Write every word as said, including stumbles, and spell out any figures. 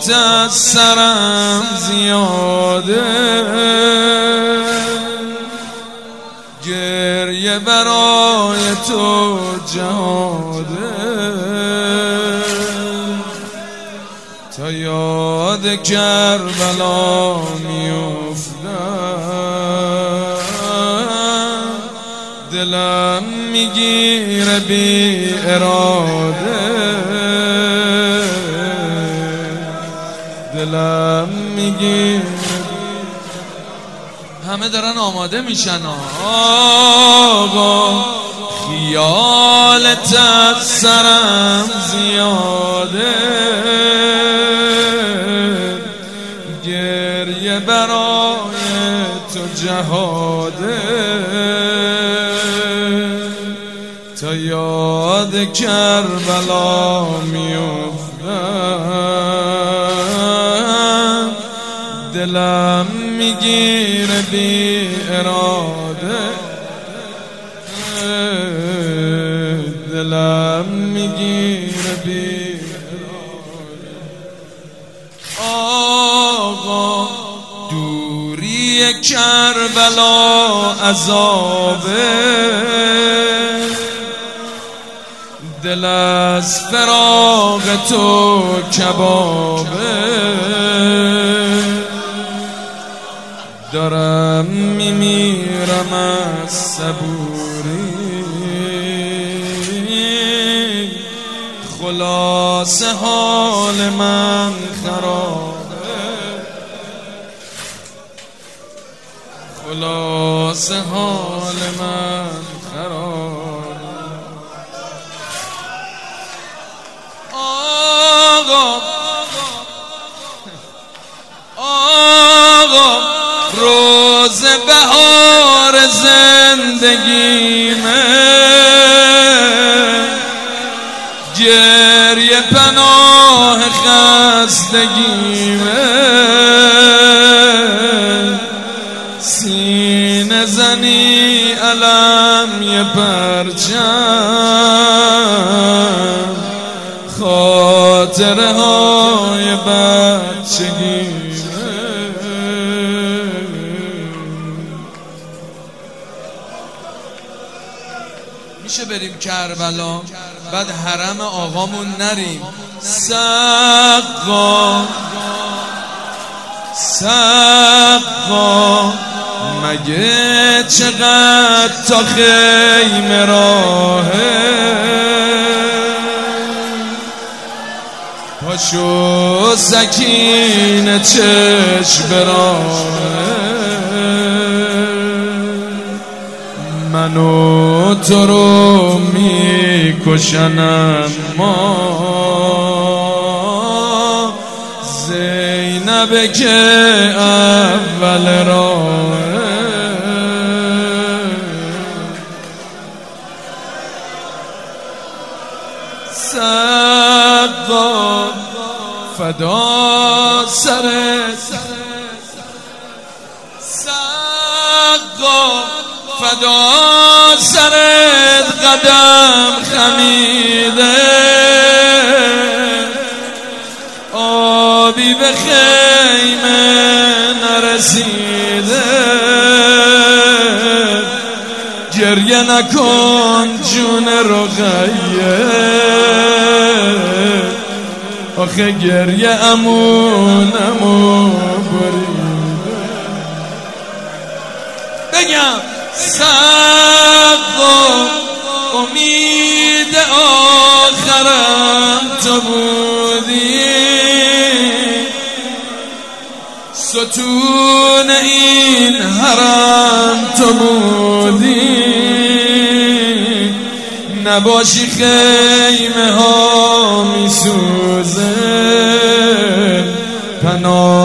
از سرم زیاده، گریه برای تو جهاده، تا یاد کربلا میافتم دلم میگیره بی اراده، دلم میگیره. همه دارن آماده میشن. آقا خیالت از سرم زیاده، گریه برای تو جهاده، تا یاد کربلا میافتم دلم میگیره بی اراده، دلم میگیره بی اراده. آقا دوری کربلا عذابه، دل از فراق تو کبابه، دارم میمیرم از صبوری، خلاص حال من خرابه، خلاص حال من خرابه. آقا آقا روز بهار زندگیمه، گریه پناه خستگیمه، سینه زنی علم یه پرچم، خاطره های بچگیمه. میشه بریم کربلا بعد حرم آقامون نریم؟ سقا سقا مگه چقدر تا خیمه راهه، پاشو سکینه چشم براهه، منو تو رو میکشن اما زینب که اول راهه. سقا فدا سرت، سقا فدا سرت قدم خمیده، آبی به خیمه نرسیده، گریه نکن جون رقیه، آخه گریه امون امون بریده. بگم سقا امید آخرم تو بودی، ستون این حرم تو بودی، نباشی خیمه ها میسوزه، پناه